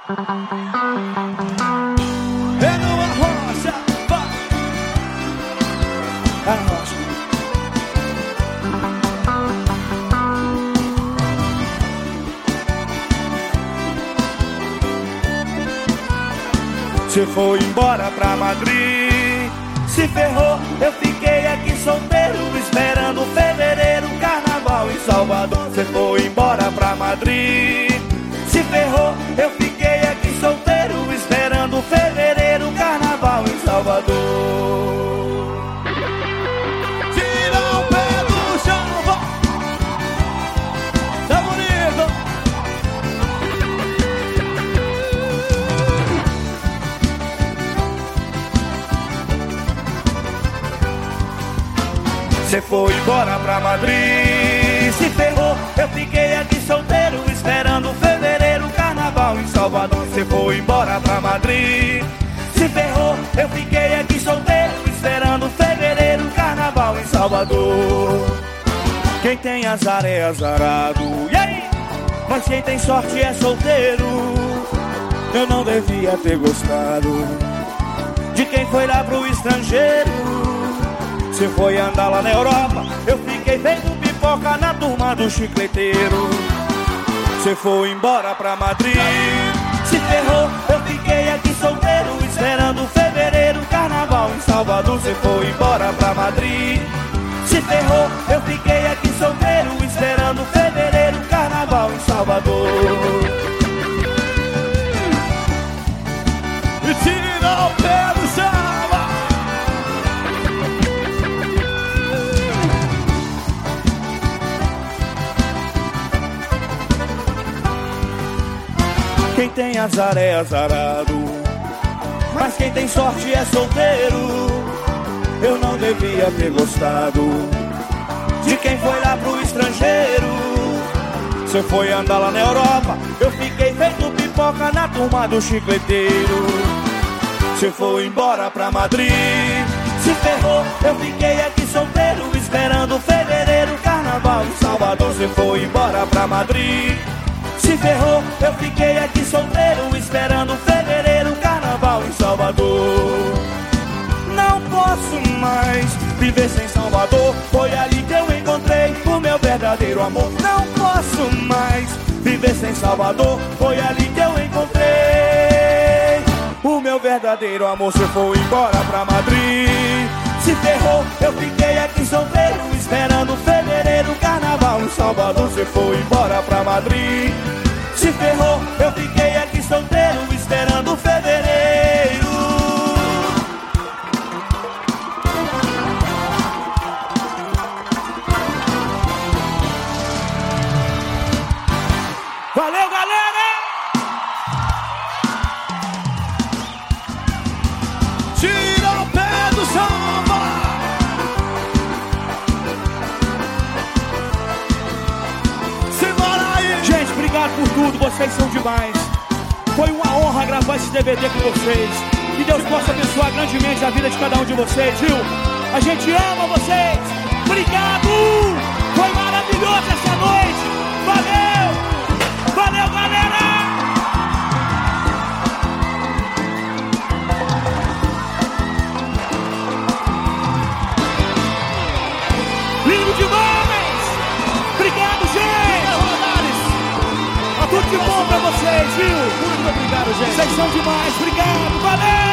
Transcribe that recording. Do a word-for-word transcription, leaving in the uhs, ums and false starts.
É numa rocha, vai. É na rocha. Você foi embora pra Madrid, se ferrou, eu fiquei aqui solteiro, esperando fevereiro, carnaval em Salvador. Você foi embora pra Madrid, se ferrou, eu fiquei aqui solteiro, esperando fevereiro, carnaval em Salvador. Tira o pé do chão, tá bonito. Você foi embora pra Madrid, se ferrou, eu fiquei aqui solteiro, esperando fevereiro, carnaval em Salvador. Você foi embora pra Madrid, se ferrou, eu fiquei aqui solteiro, esperando fevereiro, carnaval em Salvador. Quem tem azar é azarado, e aí? Mas quem tem sorte é solteiro. Eu não devia ter gostado de quem foi lá pro estrangeiro. Você foi andar lá na Europa, eu fiquei feito pipoca na turma do chicleteiro. Você foi embora pra Madrid, se ferrou, eu fiquei aqui solteiro, esperando fevereiro, carnaval em Salvador. Você foi embora pra Madrid, se ferrou, eu fiquei aqui solteiro, esperando fevereiro, carnaval em Salvador. E tira o pé do chão. Quem tem azar é azarado, mas quem tem sorte é solteiro. Eu não devia ter gostado de quem foi lá pro estrangeiro. Você foi andar lá na Europa, eu fiquei feito pipoca na turma do chicleteiro. Você foi embora pra Madrid, se ferrou, eu fiquei aqui solteiro, esperando fevereiro, carnaval em Salvador. Você foi embora pra Madrid, se ferrou, eu fiquei aqui solteiro, esperando fevereiro, carnaval em Salvador. Não posso mais viver sem Salvador, foi ali que eu encontrei o meu verdadeiro amor. Não posso mais viver sem Salvador, foi ali que eu encontrei o meu verdadeiro amor. Você foi embora pra Madrid, se ferrou, eu fiquei aqui solteiro, esperando fevereiro, carnaval em Salvador. Você foi embora pra Madrid, se ferrou, eu fiquei aqui solteiro, esperando fevereiro. Valeu, galera! Tira o pé do samba! Simbora aí! Gente, obrigado por tudo, vocês são demais. Foi uma honra gravar esse D V D com vocês. Que Deus possa abençoar grandemente a vida de cada um de vocês, viu? A gente ama vocês! Obrigado! Foi maravilhoso essa noite! Valeu! Valeu, galera! Lindo demais! Obrigado, gente! Tudo de bom pra vocês, viu? Muito obrigado, gente. Vocês são demais. Obrigado, valeu!